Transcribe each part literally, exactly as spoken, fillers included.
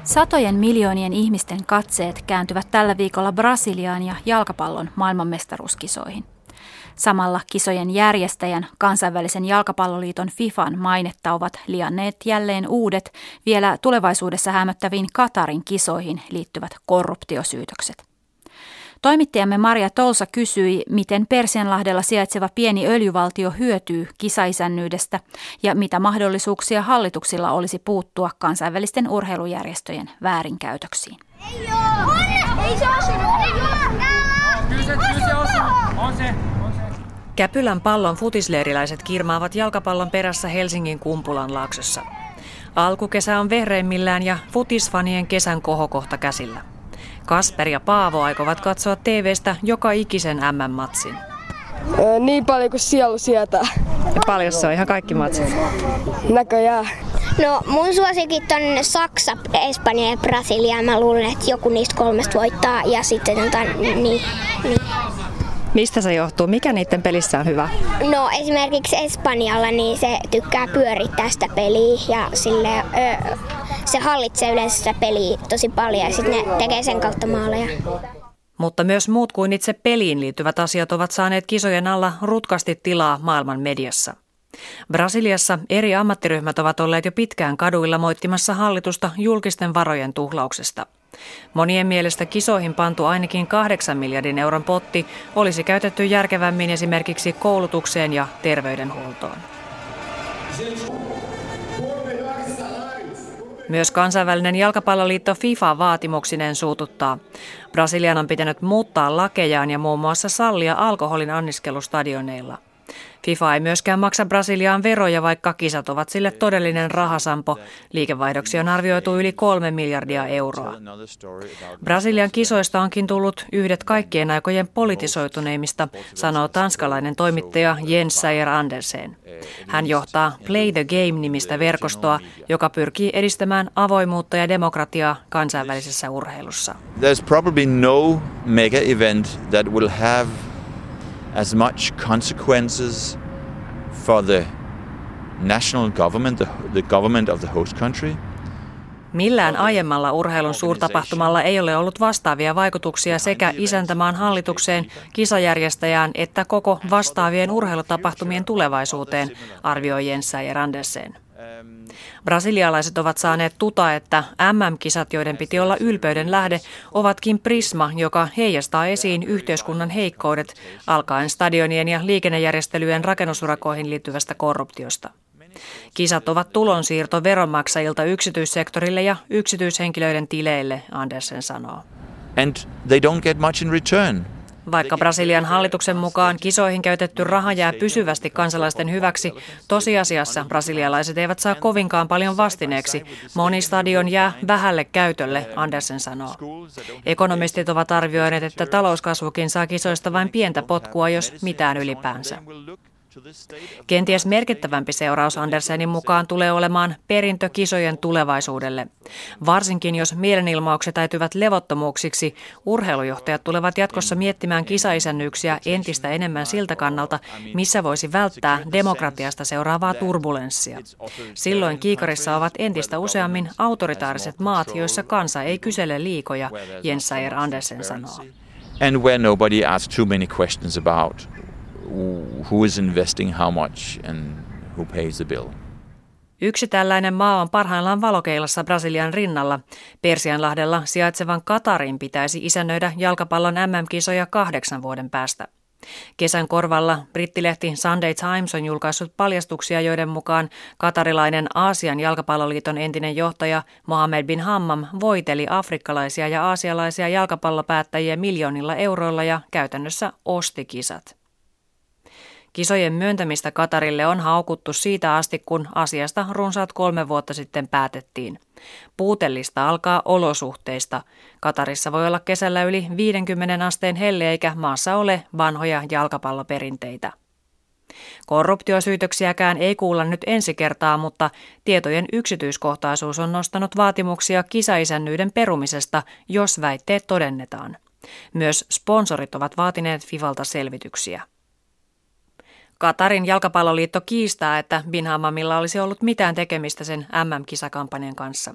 Satojen miljoonien ihmisten katseet kääntyvät tällä viikolla Brasiliaan ja jalkapallon maailmanmestaruuskisoihin. Samalla kisojen järjestäjän, kansainvälisen jalkapalloliiton FIFAn mainetta ovat lianneet jälleen uudet, vielä tulevaisuudessa hämöttäviin Katarin kisoihin liittyvät korruptiosyytökset. Toimittajamme Maria Tolsa kysyi, miten Persianlahdella sijaitseva pieni öljyvaltio hyötyy kisaisännyydestä ja mitä mahdollisuuksia hallituksilla olisi puuttua kansainvälisten urheilujärjestöjen väärinkäytöksiin. Ei oo! Ei se osunut! Ei oo! Kyllä se, kyllä se osunut! On se! Käpylän pallon futisleiriläiset kirmaavat jalkapallon perässä Helsingin Kumpulanlaaksossa. Alkukesä on vehreimmillään ja futisfanien kesän kohokohta käsillä. Kasper ja Paavo aikovat katsoa T V:stä joka ikisen M M-matsin. Öö, niin paljon kuin sielu sietää. Ja paljon se on ihan kaikki matsit? Näköjään. No mun suosikit on Saksa, Espanja ja Brasilia. Mä luulen, että joku niistä kolmesta voittaa ja sitten jotain niin, niin. Mistä se johtuu? Mikä niiden pelissä on hyvä? No esimerkiksi Espanjalla niin se tykkää pyörittää sitä peliä ja sille, ö, se hallitsee yleensä sitä peliä tosi paljon ja sitten ne tekee sen kautta maaleja. Mutta myös muut kuin itse peliin liittyvät asiat ovat saaneet kisojen alla rutkasti tilaa maailman mediassa. Brasiliassa eri ammattiryhmät ovat olleet jo pitkään kaduilla moittimassa hallitusta julkisten varojen tuhlauksesta. Monien mielestä kisoihin pantu ainakin kahdeksan miljardin euron potti olisi käytetty järkevämmin esimerkiksi koulutukseen ja terveydenhuoltoon. Myös kansainvälinen jalkapalloliitto FIFA vaatimuksineen suututtaa. Brasilian on pitänyt muuttaa lakejaan ja muun muassa sallia alkoholin anniskelu stadioneilla. FIFA ei myöskään maksa Brasiliaan veroja, vaikka kisat ovat sille todellinen rahasampo. Liikevaihdoksi on arvioitu yli kolme miljardia euroa. Brasilian kisoista onkin tullut yhdet kaikkien aikojen politisoituneimmista, sanoo tanskalainen toimittaja Jens Sayer Andersen. Hän johtaa Play the Game-nimistä verkostoa, joka pyrkii edistämään avoimuutta ja demokratiaa kansainvälisessä urheilussa. There's probably no mega event that will have as much consequences for the national government, the, the government of the host country. Millään aiemmalla urheilun suurtapahtumalla ei ole ollut vastaavia vaikutuksia sekä isäntämaan hallitukseen, kisajärjestäjään että koko vastaavien urheilutapahtumien tulevaisuuteen, arvioi Jens Sayer Andersen. Brasilialaiset ovat saaneet tuta, että M M-kisat, joiden piti olla ylpeyden lähde, ovatkin prisma, joka heijastaa esiin yhteiskunnan heikkoudet, alkaen stadionien ja liikennejärjestelyjen rakennusurakoihin liittyvästä korruptiosta. Kisat ovat tulonsiirto veronmaksajilta yksityissektorille ja yksityishenkilöiden tileille, Andersen sanoo. And they don't get much in return. Vaikka Brasilian hallituksen mukaan kisoihin käytetty raha jää pysyvästi kansalaisten hyväksi, tosiasiassa brasilialaiset eivät saa kovinkaan paljon vastineeksi. Moni stadion jää vähälle käytölle, Andersen sanoo. Ekonomistit ovat arvioineet, että talouskasvukin saa kisoista vain pientä potkua, jos mitään ylipäänsä. Kenties merkittävämpi seuraus Andersenin mukaan tulee olemaan perintö kisojen tulevaisuudelle. Varsinkin jos mielenilmaukset äityvät levottomuuksiksi, urheilujohtajat tulevat jatkossa miettimään kisaisännyyksiä entistä enemmän siltä kannalta, missä voisi välttää demokratiasta seuraavaa turbulenssia. Silloin kiikarissa ovat entistä useammin autoritaariset maat, joissa kansa ei kysele liikoja, Jens Sayer Andersen sanoo. And where nobody asks too many questions about who is investing how much and who pays the bill. Yksi tällainen maa on parhaillaan valokeilassa Brasilian rinnalla. Persianlahdella sijaitsevan Katarin pitäisi isännöidä jalkapallon M M-kisoja kahdeksan vuoden päästä. Kesän korvalla brittilehti Sunday Times on julkaissut paljastuksia, joiden mukaan katarilainen Aasian jalkapalloliiton entinen johtaja Mohammed bin Hammam voiteli afrikkalaisia ja aasialaisia jalkapallopäättäjiä miljoonilla euroilla ja käytännössä osti kisat. Kisojen myöntämistä Katarille on haukuttu siitä asti, kun asiasta runsaat kolme vuotta sitten päätettiin. Puutellista alkaa olosuhteista. Katarissa voi olla kesällä yli viidenkymmenen asteen helle eikä maassa ole vanhoja jalkapalloperinteitä. Korruptiosyytöksiäkään ei kuulla nyt ensi kertaa, mutta tietojen yksityiskohtaisuus on nostanut vaatimuksia kisaisännyyden perumisesta, jos väitteet todennetaan. Myös sponsorit ovat vaatineet FIFalta selvityksiä. Katarin jalkapalloliitto kiistää, että bin Hammamilla olisi ollut mitään tekemistä sen M M-kisakampanjan kanssa.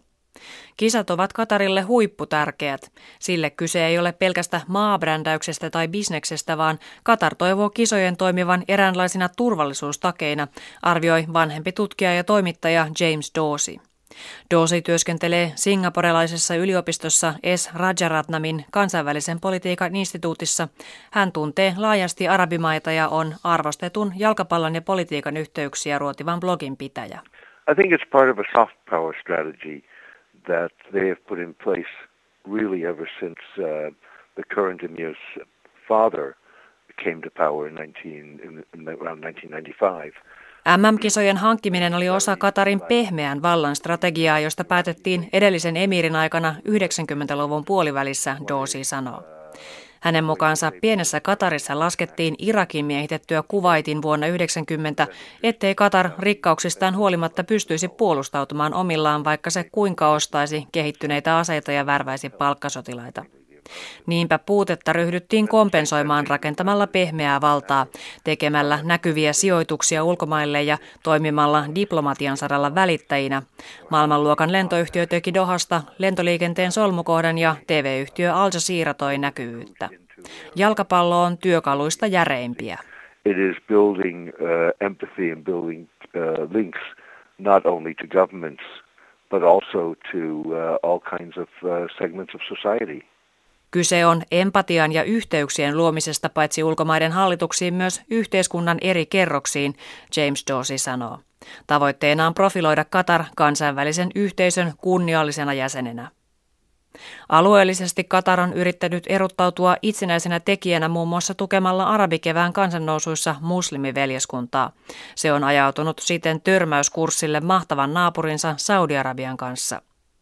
Kisat ovat Katarille huipputärkeät. Sille kyse ei ole pelkästä maabrändäyksestä tai bisneksestä, vaan Katar toivoo kisojen toimivan eräänlaisina turvallisuustakeina, arvioi vanhempi tutkija ja toimittaja James Dawsey. Dawsey työskentelee singaporelaisessa yliopistossa S. Rajaratnamin kansainvälisen politiikan instituutissa. Hän tuntee laajasti arabimaita ja on arvostetun jalkapallon ja politiikan yhteyksiä ruotivan blogin pitäjä. I think it's part of a soft power strategy that they have put in place really ever since uh, the current emir's father came to power in, nineteen, in, in around nineteen ninety-five. M M-kisojen hankkiminen oli osa Katarin pehmeän vallan strategiaa, josta päätettiin edellisen emirin aikana yhdeksänkymmentäluvun puolivälissä, Dawsey sanoo. Hänen mukaansa pienessä Katarissa laskettiin Irakin miehitettyä Kuwaitin vuonna yhdeksänkymmentä, ettei Katar rikkauksistaan huolimatta pystyisi puolustautumaan omillaan, vaikka se kuinka ostaisi kehittyneitä aseita ja värväisi palkkasotilaita. Niinpä puutetta ryhdyttiin kompensoimaan rakentamalla pehmeää valtaa, tekemällä näkyviä sijoituksia ulkomaille ja toimimalla diplomatian saralla välittäjinä. Maailmanluokan lentoyhtiö teki Dohasta lentoliikenteen solmukohdan ja T V-yhtiö Al Jazeera toi näkyvyyttä. Jalkapallo on työkaluista järeimpiä. It is building uh, empathy and building uh, links not only to governments but also to uh, all kinds of uh, segments of society. Kyse on empatian ja yhteyksien luomisesta paitsi ulkomaiden hallituksiin myös yhteiskunnan eri kerroksiin, James Dawsey sanoo. Tavoitteena on profiloida Katar kansainvälisen yhteisön kunniallisena jäsenenä. Alueellisesti Katar on yrittänyt erottautua itsenäisenä tekijänä muun muassa tukemalla arabikevään kansannousuissa muslimiveljeskuntaa. Se on ajautunut siten törmäyskurssille mahtavan naapurinsa Saudi-Arabian kanssa.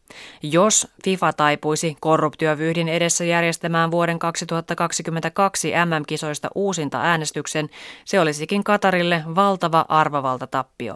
Jos FIFA taipuisi korruptiovyyhdin edessä järjestämään vuoden kaksituhattakaksikymmentäkaksi M M-kisoista uusinta äänestyksen, se olisikin Katarille valtava arvovaltatappio.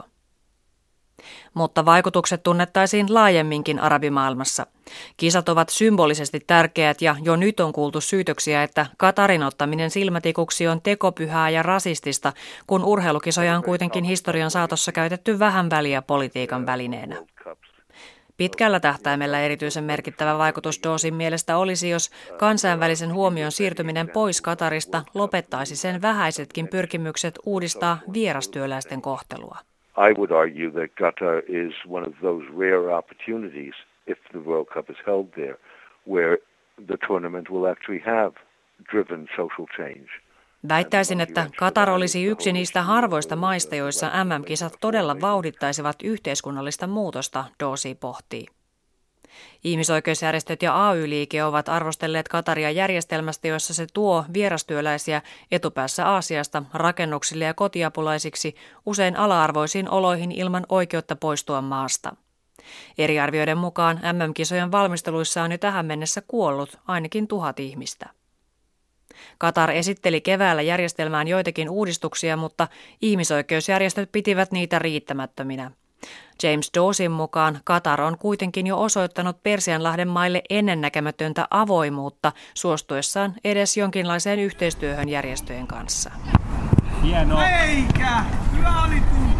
Mutta vaikutukset tunnettaisiin laajemminkin arabimaailmassa. Kisat ovat symbolisesti tärkeät ja jo nyt on kuultu syytöksiä, että Katarin ottaminen silmätikuksi on tekopyhää ja rasistista, kun urheilukisoja on kuitenkin historian saatossa käytetty vähän väliä politiikan välineenä. Pitkällä tähtäimellä erityisen merkittävä vaikutus Dawseyn mielestä olisi, jos kansainvälisen huomion siirtyminen pois Katarista lopettaisi sen vähäisetkin pyrkimykset uudistaa vierastyöläisten kohtelua. I would argue that Qatar is one of those rare opportunities, if the World Cup is held there, where the tournament will actually have driven social change. Väittäisin, että Katar olisi yksi niistä harvoista maista, joissa M M-kisat todella vauhdittaisivat yhteiskunnallista muutosta, Dawsey pohtii. Ihmisoikeusjärjestöt ja A Y-liike ovat arvostelleet Kataria järjestelmästä, jossa se tuo vierastyöläisiä etupäässä Aasiasta rakennuksille ja kotiapulaisiksi usein ala-arvoisiin oloihin ilman oikeutta poistua maasta. Eri arvioiden mukaan M M-kisojen valmisteluissa on jo tähän mennessä kuollut ainakin tuhat ihmistä. Katar esitteli keväällä järjestelmään joitakin uudistuksia, mutta ihmisoikeusjärjestöt pitivät niitä riittämättöminä. James Dawseyn mukaan Katar on kuitenkin jo osoittanut Persianlahden maille ennennäkemätöntä avoimuutta suostuessaan edes jonkinlaiseen yhteistyöhön järjestöjen kanssa. Hienoa. Eikä! Hyvä oli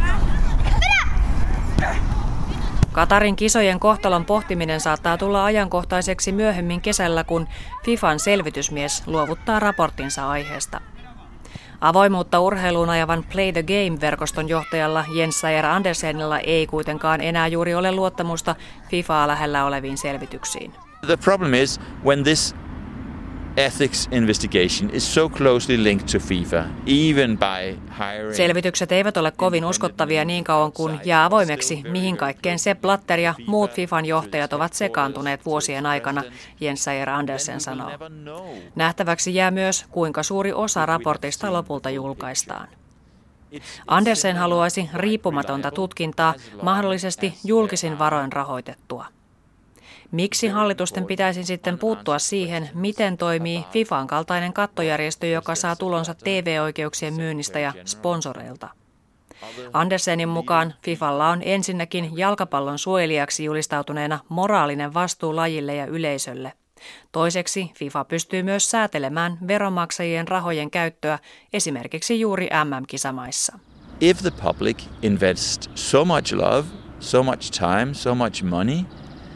Katarin kisojen kohtalon pohtiminen saattaa tulla ajankohtaiseksi myöhemmin kesällä, kun FIFAn selvitysmies luovuttaa raporttinsa aiheesta. Avoimuutta urheiluun ajavan Play the Game-verkoston johtajalla Jens Sayer Andersenilla ei kuitenkaan enää juuri ole luottamusta FIFAa lähellä oleviin selvityksiin. The problem is when this ethics investigation is so closely linked to FIFA, even by hiring... Selvitykset eivät ole kovin uskottavia niin kauan kuin jää avoimeksi, mihin kaikkeen Sepp Blatter ja muut FIFAn johtajat ovat sekaantuneet vuosien aikana, Jens Sayer Andersen sanoo. Nähtäväksi jää myös, kuinka suuri osa raportista lopulta julkaistaan. Andersen haluaisi riippumatonta tutkintaa, mahdollisesti julkisin varoin rahoitettua. Miksi hallitusten pitäisi sitten puuttua siihen, miten toimii FIFAn kaltainen kattojärjestö, joka saa tulonsa T V-oikeuksien myynnistä ja sponsoreilta? Andersenin mukaan FIFalla on ensinnäkin jalkapallon suojelijaksi julistautuneena moraalinen vastuu lajille ja yleisölle. Toiseksi FIFA pystyy myös säätelemään veronmaksajien rahojen käyttöä esimerkiksi juuri M M-kisamaissa. If the public invests so much love, so much time, so much money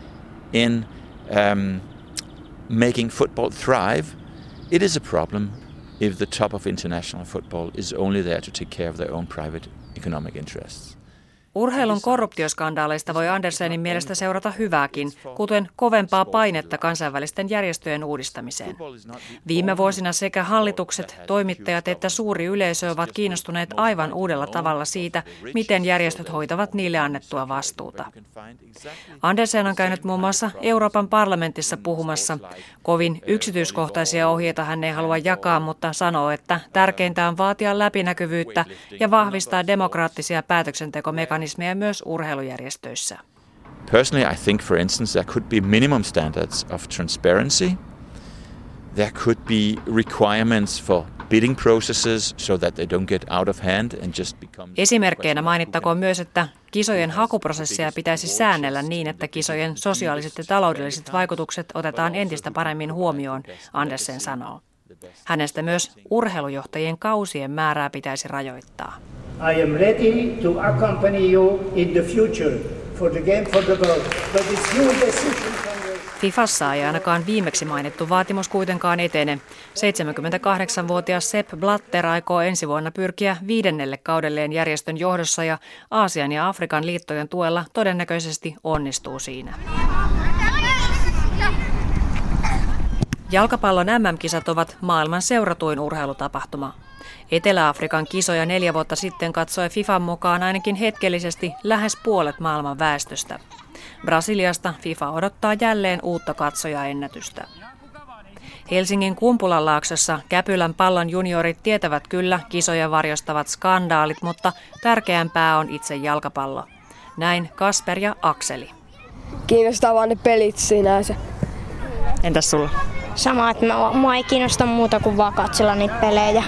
in um, making football thrive, it is a problem if the top of international football is only there to take care of their own private economic interests. Urheilun korruptioskandaaleista voi Andersenin mielestä seurata hyvääkin, kuten kovempaa painetta kansainvälisten järjestöjen uudistamiseen. Viime vuosina sekä hallitukset, toimittajat että suuri yleisö ovat kiinnostuneet aivan uudella tavalla siitä, miten järjestöt hoitavat niille annettua vastuuta. Andersen on käynyt muun muassa Euroopan parlamentissa puhumassa. Kovin yksityiskohtaisia ohjeita hän ei halua jakaa, mutta sanoo, että tärkeintä on vaatia läpinäkyvyyttä ja vahvistaa demokraattisia päätöksentekomekanismeja myös urheilujärjestöissä. Personally, I think, for instance, there could be minimum standards of transparency. There could be requirements for bidding processes so that they don't get out of hand and just become... Esimerkkeinä mainittakoon myös, että kisojen hakuprosesseja pitäisi säännellä niin, että kisojen sosiaaliset ja taloudelliset vaikutukset otetaan entistä paremmin huomioon, Andersen sanoo. Hänestä myös urheilujohtajien kausien määrää pitäisi rajoittaa. I am ready to accompany you in the future for the game for the world, but it's your decision. FIFassa ei ainakaan viimeksi mainittu vaatimus kuitenkaan etene. seitsemänkymmentäkahdeksanvuotias Sepp Blatter aikoo ensi vuonna pyrkiä viidennelle kaudelleen järjestön johdossa ja Aasian ja Afrikan liittojen tuella todennäköisesti onnistuu siinä. Jalkapallon äm äm-kisat ovat maailman seuratuin urheilutapahtuma. Etelä-Afrikan kisoja neljä vuotta sitten katsoi FIFAn mukaan ainakin hetkellisesti lähes puolet maailman väestöstä. Brasiliasta FIFA odottaa jälleen uutta katsojaennätystä. Helsingin Kumpulanlaaksossa Käpylän Pallon juniorit tietävät kyllä kisoja varjostavat skandaalit, mutta tärkeämpää on itse jalkapallo. Näin Kasper ja Akseli. Kiinnostaa vaan ne pelit sinänsä. Entäs sulla? Sama, että mä, mua ei kiinnosta muuta kuin vaan katsella niitä pelejä.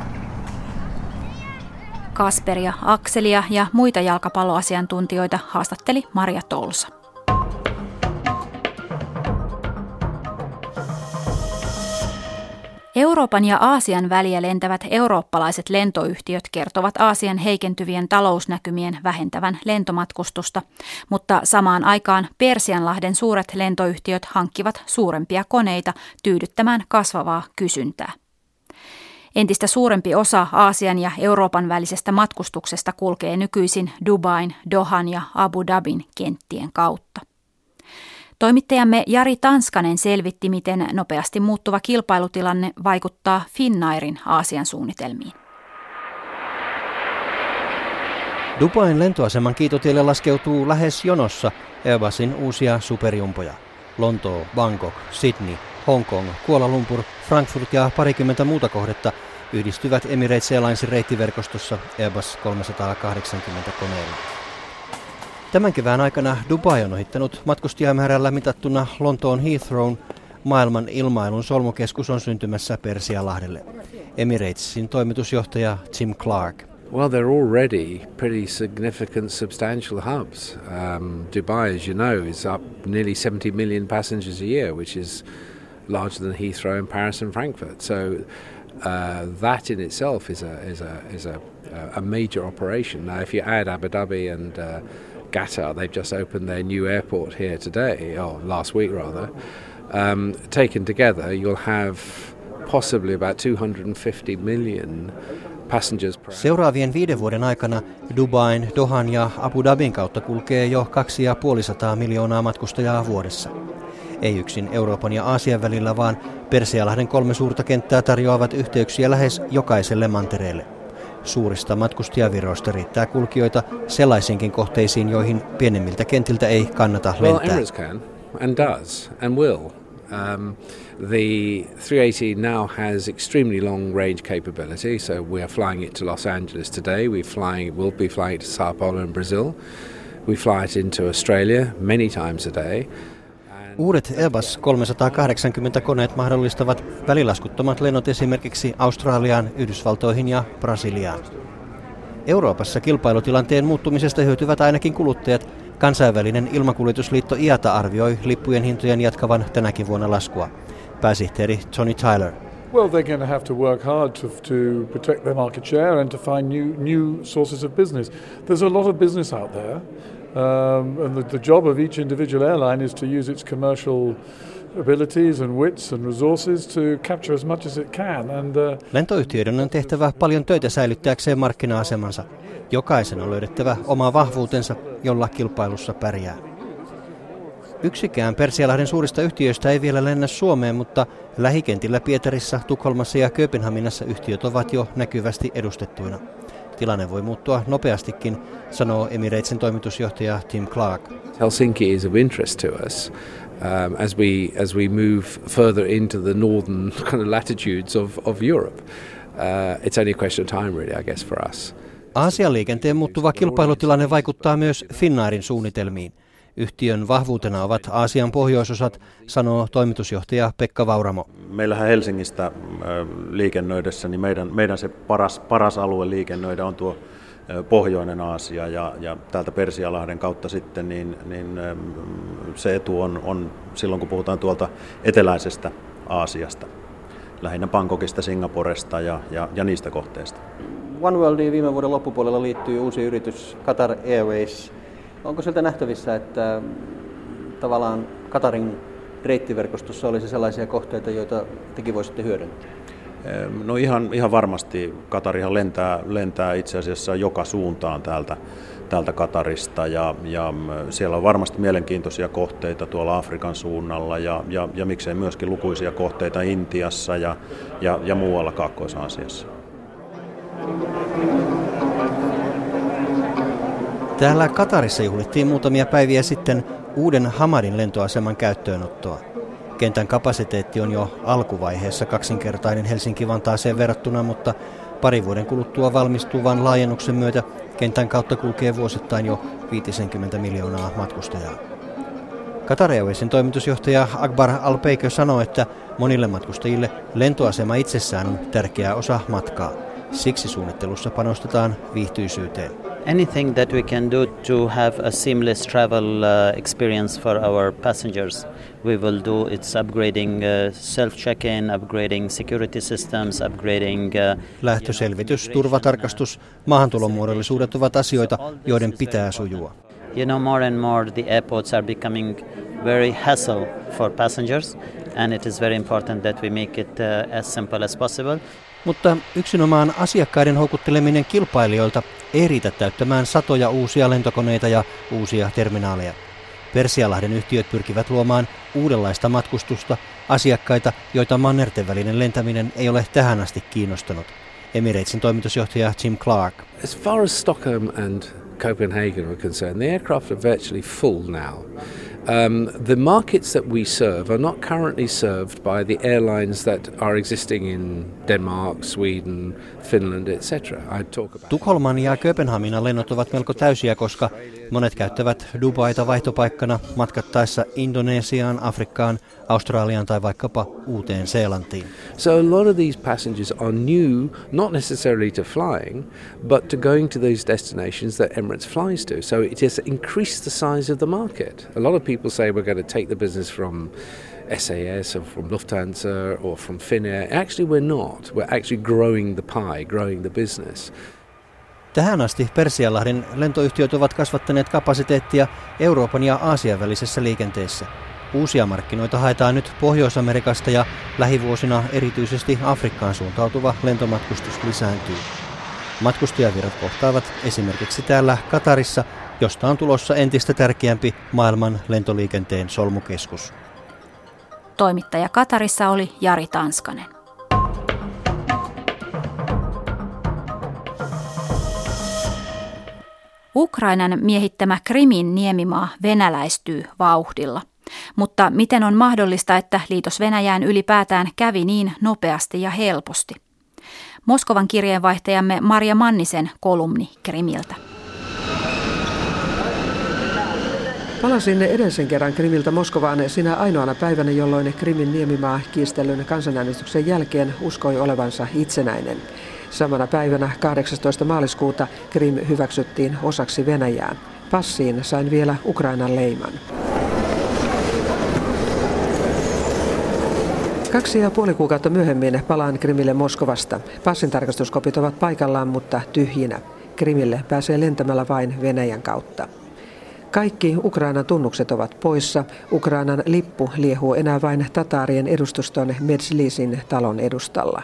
Kasperia, Akselia ja muita jalkapalloasiantuntijoita haastatteli Maria Tolsa. Euroopan ja Aasian väliä lentävät eurooppalaiset lentoyhtiöt kertovat Aasian heikentyvien talousnäkymien vähentävän lentomatkustusta, mutta samaan aikaan Persianlahden suuret lentoyhtiöt hankkivat suurempia koneita tyydyttämään kasvavaa kysyntää. Entistä suurempi osa Aasian ja Euroopan välisestä matkustuksesta kulkee nykyisin Dubain, Dohan ja Abu Dhabin kenttien kautta. Toimittajamme Jari Tanskanen selvitti, miten nopeasti muuttuva kilpailutilanne vaikuttaa Finnairin Aasian suunnitelmiin. Dubain lentoaseman kiitotielle laskeutuu lähes jonossa Airbusin uusia superjumpoja. Lontoo, Bangkok, Sydney, Hongkong, Kuala Lumpur, Frankfurt ja parikymmentä muuta kohdetta yhdistyvät Emirates Airlinesin reittiverkostossa Airbus kolmesataakahdeksankymmentä koneella. Tämän kevään aikana Dubai on ohittanut matkustajamäärällä mitattuna Lontoon Heathrown. Maailman ilmailun solmukeskus on syntymässä Persianlahdelle. Emiratesin toimitusjohtaja Jim Clark. Well, they're already pretty significant, substantial hubs. Um, Dubai, as you know, is up nearly seventy million passengers a year, which is larger than Heathrow and Paris and Frankfurt. So uh, that in itself is a is a is a a major operation. Now, if you add Abu Dhabi and uh, Qatar, they've just opened their new airport here today, or last week rather. Um, taken together, you'll have possibly about two hundred fifty million. Seuraavien viiden vuoden aikana Dubain, Dohan ja Abu Dhabin kautta kulkee jo kaksisataaviisikymmentä miljoonaa matkustajaa vuodessa. Ei yksin Euroopan ja Aasian välillä, vaan Persialahden kolme suurta kenttää tarjoavat yhteyksiä lähes jokaiselle mantereelle. Suurista matkustajavirroista riittää kulkijoita sellaisiinkin kohteisiin, joihin pienemmiltä kentiltä ei kannata lentää. Well, Emirates can and does and will. Um, the three eighty now has extremely long range capability, so we are flying it to Los Angeles today. We flying, we'll be flying it to Sao Paulo in Brazil. We fly it into Australia many times a day. Uudet Airbus kolmesataakahdeksankymmentä koneet mahdollistavat välilaskuttomat lennot esimerkiksi Australiaan, Yhdysvaltoihin ja Brasiliaan. Euroopassa kilpailutilanteen muuttumisesta hyötyvät ainakin kuluttajat. Kansainvälinen ilmakuljetusliitto I A T A arvioi lippujen hintojen jatkavan tänäkin vuonna laskua. Pääsihteeri Tony Tyler. Well, they're going to have to work hard to, to protect their market share and to find new new sources of business. There's a lot of business out there, um, and the, the job of each individual airline is to use its commercial abilities and wits and resources to capture as much as it can. And, uh, Lentoyhtiöiden on tehtävä paljon töitä säilyttääkseen markkina-asemansa. Jokaisen on löydettävä oma vahvuutensa, jolla kilpailussa pärjää. Yksikään Persialahden suurista yhtiöistä ei vielä lennä Suomeen, mutta lähikentillä Pietarissa, Tukholmassa ja Kööpenhaminassa yhtiöt ovat jo näkyvästi edustettuina. Tilanne voi muuttua nopeastikin, sanoo Emiratesen toimitusjohtaja Tim Clark. Helsinki is of interest to us um, as we as we move further into the northern kind of latitudes of of Europe. Uh, it's only a question of time, really, I guess, for us. Aasian liikenteen muuttuva kilpailutilanne vaikuttaa myös Finnairin suunnitelmiin. Yhtiön vahvuutena ovat Aasian pohjoisosat, sanoo toimitusjohtaja Pekka Vauramo. Meillähän Helsingistä liikennöidessä, niin meidän, meidän se paras, paras alue liikennöidä on tuo pohjoinen Aasia ja, ja täältä Persialahden kautta sitten niin, niin se etu on, on silloin, kun puhutaan tuolta eteläisestä Aasiasta, lähinnä Bangkokista, Singaporesta ja, ja, ja niistä kohteista. OneWorldiin viime vuoden loppupuolella liittyy uusi yritys Qatar Airways. Onko sieltä nähtävissä, että tavallaan Qatarin reittiverkostossa olisi sellaisia kohteita, joita tekin voisitte hyödyntää? No ihan, ihan varmasti. Qatarihan lentää, lentää itse asiassa joka suuntaan täältä, täältä Qatarista ja, ja siellä on varmasti mielenkiintoisia kohteita tuolla Afrikan suunnalla ja, ja, ja miksei myöskin lukuisia kohteita Intiassa ja, ja, ja muualla Kaakkois-Aasiassa. Täällä Qatarissa juhlittiin muutamia päiviä sitten uuden Hamadin lentoaseman käyttöönottoa. Kentän kapasiteetti on jo alkuvaiheessa kaksinkertainen Helsinki-Vantaaseen verrattuna, mutta pari vuoden kuluttua valmistuvan laajennuksen myötä kentän kautta kulkee vuosittain jo viisikymmentä miljoonaa matkustajaa. Qatar Airwaysin toimitusjohtaja Akbar Al-Beikö sanoi, että monille matkustajille lentoasema itsessään on tärkeä osa matkaa. Siksi suunnittelussa panostetaan viihtyisyyteen. Anything that we can do to have a seamless travel uh, experience for our passengers, we will do. It's upgrading uh, self-check-in, upgrading security systems, upgrading... Uh, Lähtöselvitys, turvatarkastus, maahantulomuodollisuudet ovat asioita, joiden pitää sujua. You know, more and more the airports are becoming very hassle for passengers, and it is very important that we make it uh, as simple as possible. Mutta yksinomaan asiakkaiden houkutteleminen kilpailijoilta ei riitä täyttämään satoja uusia lentokoneita ja uusia terminaaleja. Persialahden yhtiöt pyrkivät luomaan uudenlaista matkustusta, asiakkaita, joita mannerten välinen lentäminen ei ole tähän asti kiinnostanut. Emiratesin toimitusjohtaja Tim Clark. As far as Stockholm and Copenhagen are concerned, the aircraft are virtually full now. Um, the markets that we serve are not currently served by the airlines that are existing in Denmark, Sweden, Finland, et cetera. I talk about Tukholman ja Kööpenhaminan lennot ovat melko täysiä, koska monet käyttävät Dubaita vaihtopaikkana matkattaessa Indonesiaan, Afrikkaan, Australiaan tai vaikkapa Uuteen-Seelantiin. So a lot of these passengers are new, not necessarily to flying, but to going to those destinations that Emirates flies to. So it has increased the size of the market. A lot of people say we're going to take the business from S A S or from Lufthansa or from Finnair. Actually we're not. We're actually growing the pie, growing the business. Tähän asti Persianlahden lentoyhtiöt ovat kasvattaneet kapasiteettia Euroopan ja Aasian välisessä liikenteessä. Uusia markkinoita haetaan nyt Pohjois-Amerikasta ja lähivuosina erityisesti Afrikkaan suuntautuva lentomatkustus lisääntyy. Matkustajavirrat kohtaavat esimerkiksi täällä Qatarissa, josta on tulossa entistä tärkeämpi maailman lentoliikenteen solmukeskus. Toimittaja Qatarissa oli Jari Tanskanen. Ukrainan miehittämä Krimin niemimaa venäläistyy vauhdilla. Mutta miten on mahdollista, että liitos Venäjään ylipäätään kävi niin nopeasti ja helposti? Moskovan kirjeenvaihtajamme Marja Mannisen kolumni Krimiltä. Palasin edellisen kerran Krimiltä Moskovaan sinä ainoana päivänä, jolloin Krimin niemimaa kiistellyn kansanäänestyksen jälkeen uskoi olevansa itsenäinen. Samana päivänä kahdeksastoista maaliskuuta Krim hyväksyttiin osaksi Venäjää. Passiin sain vielä Ukrainan leiman. Kaksi ja puoli kuukautta myöhemmin palaan Krimille Moskovasta. Passintarkastuskopit ovat paikallaan, mutta tyhjinä. Krimille pääsee lentämällä vain Venäjän kautta. Kaikki Ukrainan tunnukset ovat poissa. Ukrainan lippu liehuu enää vain tataarien edustuston Medzlisin talon edustalla.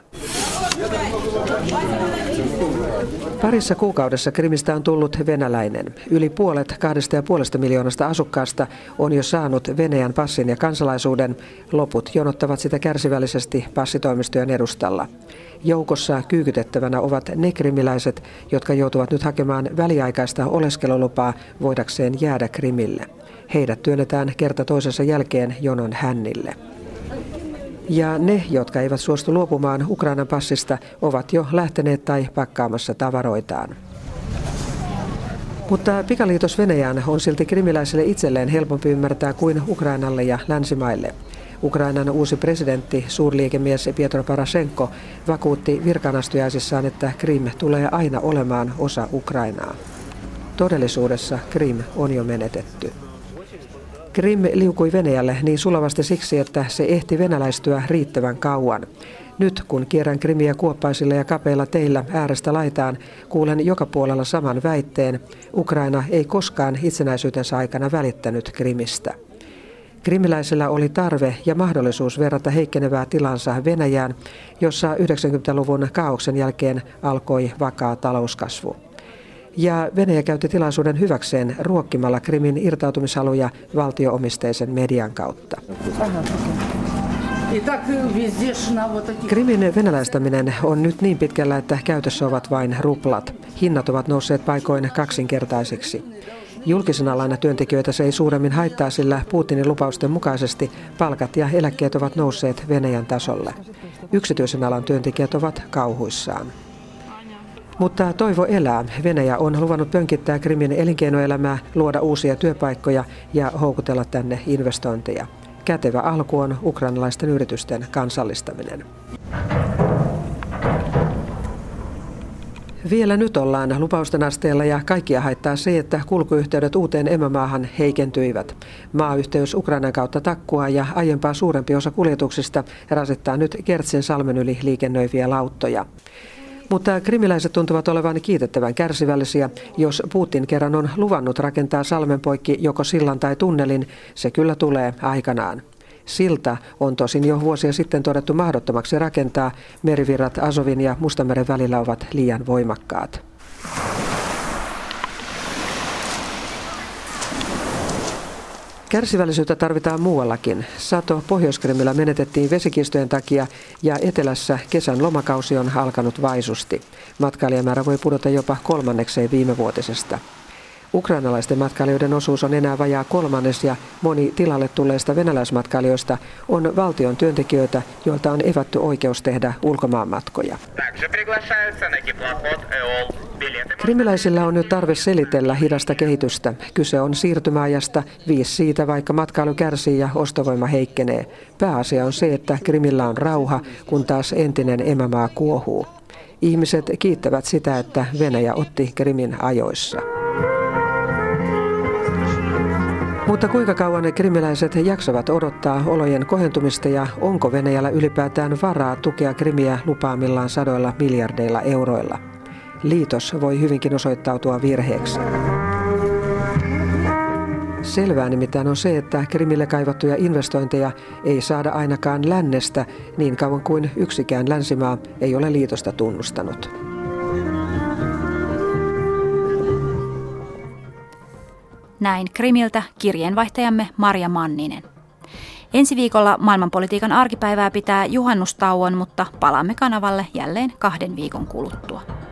Parissa kuukaudessa Krimistä on tullut venäläinen. Yli puolet kahdesta ja puolesta miljoonasta asukkaasta on jo saanut Venäjän passin ja kansalaisuuden. Loput jonottavat sitä kärsivällisesti passitoimistojen edustalla. Joukossa kyykytettävänä ovat ne krimiläiset, jotka joutuvat nyt hakemaan väliaikaista oleskelulupaa voidakseen jäädä Krimille. Heidät työnnetään kerta toisensa jälkeen jonon hännille. Ja ne, jotka eivät suostu luopumaan Ukrainan passista, ovat jo lähteneet tai pakkaamassa tavaroitaan. Mutta pikaliitos Venäjään on silti krimiläisille itselleen helpompi ymmärtää kuin Ukrainalle ja länsimaille. Ukrainan uusi presidentti, suurliikemies Pietro Poroshenko, vakuutti virkaanastujaisissaan, että Krim tulee aina olemaan osa Ukrainaa. Todellisuudessa Krim on jo menetetty. Krim liukui Venäjälle niin sulavasti siksi, että se ehti venäläistyä riittävän kauan. Nyt kun kierrän Krimiä kuoppaisilla ja kapeilla teillä äärestä laitaan, kuulen joka puolella saman väitteen. Ukraina ei koskaan itsenäisyytensä aikana välittänyt Krimistä. Krimiläisillä oli tarve ja mahdollisuus verrata heikkenevää tilansa Venäjään, jossa yhdeksänkymmentäluvun kaaoksen jälkeen alkoi vakaa talouskasvu. Ja Venäjä käytti tilaisuuden hyväkseen ruokkimalla Krimin irtautumishaluja valtio-omisteisen median kautta. Krimin venäläistäminen on nyt niin pitkällä, että käytössä ovat vain ruplat. Hinnat ovat nousseet paikoin kaksinkertaisiksi. Julkisen alan työntekijöitä se ei suuremmin haittaa, sillä Putinin lupausten mukaisesti palkat ja eläkkeet ovat nousseet Venäjän tasolle. Yksityisen alan työntekijät ovat kauhuissaan. Mutta toivo elää. Venäjä on luvannut pönkittää Krimin elinkeinoelämää, luoda uusia työpaikkoja ja houkutella tänne investointeja. Kätevä alku on ukrainalaisten yritysten kansallistaminen. Vielä nyt ollaan lupausten asteella ja kaikkia haittaa se, että kulkuyhteydet uuteen emämaahan heikentyivät. Maayhteys Ukrainan kautta takkuaa ja aiempaa suurempi osa kuljetuksista rasittaa nyt Kertsin salmen yli liikennöiviä lauttoja. Mutta krimiläiset tuntuvat olevan kiitettävän kärsivällisiä. Jos Putin kerran on luvannut rakentaa salmen poikki joko sillan tai tunnelin, se kyllä tulee aikanaan. Silta on tosin jo vuosia sitten todettu mahdottomaksi rakentaa. Merivirrat Azovin ja Mustanmeren välillä ovat liian voimakkaat. Kärsivällisyyttä tarvitaan muuallakin. Sato Pohjois-Krimillä menetettiin vesikiistojen takia ja etelässä kesän lomakausi on alkanut vaisusti. Matkailijamäärä voi pudota jopa kolmannekseen viimevuotisesta. Ukrainalaisten matkailijoiden osuus on enää vajaa kolmannes ja moni tilalle tulleista venäläismatkailijoista on valtion työntekijöitä, joilta on evätty oikeus tehdä ulkomaanmatkoja. Krimiläisillä on nyt tarve selitellä hidasta kehitystä. Kyse on siirtymäajasta, viisi siitä vaikka matkailu kärsii ja ostovoima heikkenee. Pääasia on se, että Krimillä on rauha, kun taas entinen emämaa kuohuu. Ihmiset kiittävät sitä, että Venäjä otti Krimin ajoissa. Mutta kuinka kauan krimiläiset jaksavat odottaa olojen kohentumista ja onko Venäjällä ylipäätään varaa tukea Krimiä lupaamillaan sadoilla miljardeilla euroilla? Liitos voi hyvinkin osoittautua virheeksi. Selvää nimittäin on se, että Krimille kaivattuja investointeja ei saada ainakaan lännestä niin kauan kuin yksikään länsimaa ei ole liitosta tunnustanut. Näin Krimiltä kirjeenvaihtajamme Marja Manninen. Ensi viikolla maailmanpolitiikan arkipäivää pitää juhannustauon, mutta palaamme kanavalle jälleen kahden viikon kuluttua.